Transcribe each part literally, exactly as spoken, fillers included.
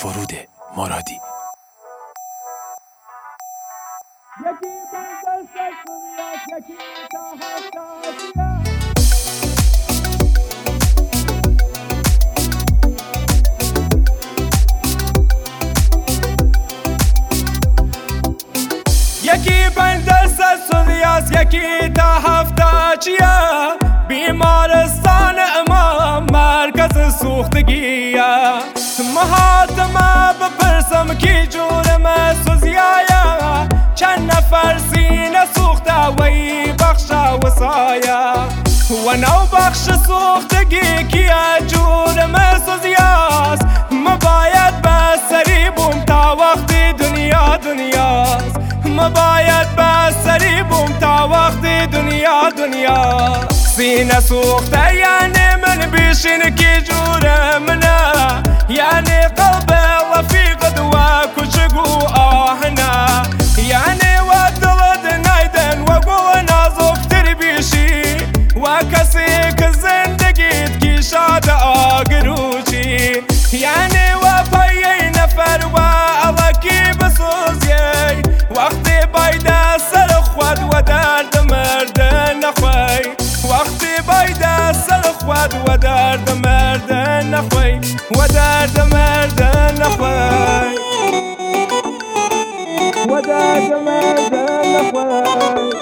فرود مرادی. یکی پنج دست سوریاس یکی تا هفته چیه بیمارستان امام مرکز سوختگیه محاتمه بپرسم کی جورم سوزیایه چند نفر سینه سوخته وی بخش وسایه و نو بخش سوختگی کیه جورم سوزیاس مباید بسری بوم تا وقتی دنیا دنیاست مباید بسری بوم تا وقتی دنیا دنیا سینه سوخته یعنی من بیشین کی جور منه یعنی قلب رفیق دوا کچگو آهنه یعنی و دلد نیدن و گو نازکتر بیشی و کسی که زندگیت کی شاد آگروچی یعنی و پایی نفر و علکی بسوزی وقتی باید سر خود و درد مرد نخوی وقتی باید سر خود و درد مرد نخوی و درد مرد نخوی و درد مرد نخوی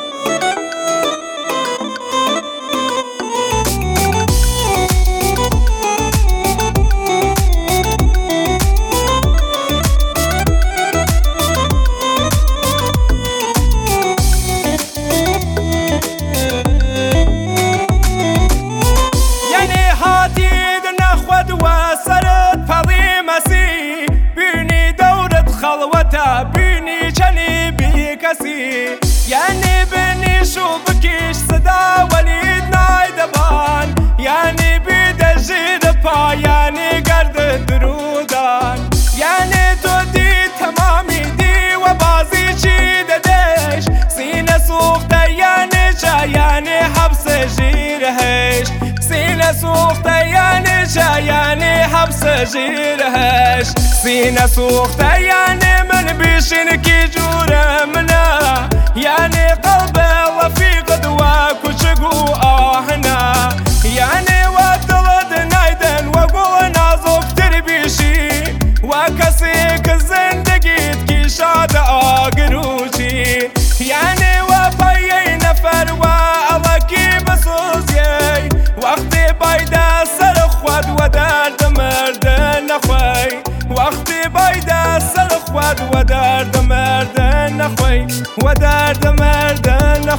بینی چنی بی کسی یعنی بینی شو بکش صدا ولید نایدبان یعنی بی دجید پا یعنی گرد درودان یعنی تو دی تمامی دی و بازی چی ددش سینه سوخته یعنی چه یعنی حبس جیرهش سینه سوخته یعنی چه یعنی حبس جیرهش سینه سوخته یعنی من بیشین کی جور منه یعنی قلب رفیق دوا کچگو آهنه یعنی و دلد نیدن و گو نازکتر بیشی و کسی که زندگیت کی شاد آگروچی یعنی و پایی نفر و علکی بسوزی وقتی باید سر خود و درد مرد نخوی وقتی باید سر خود و درد مرد نخوی و درد مرد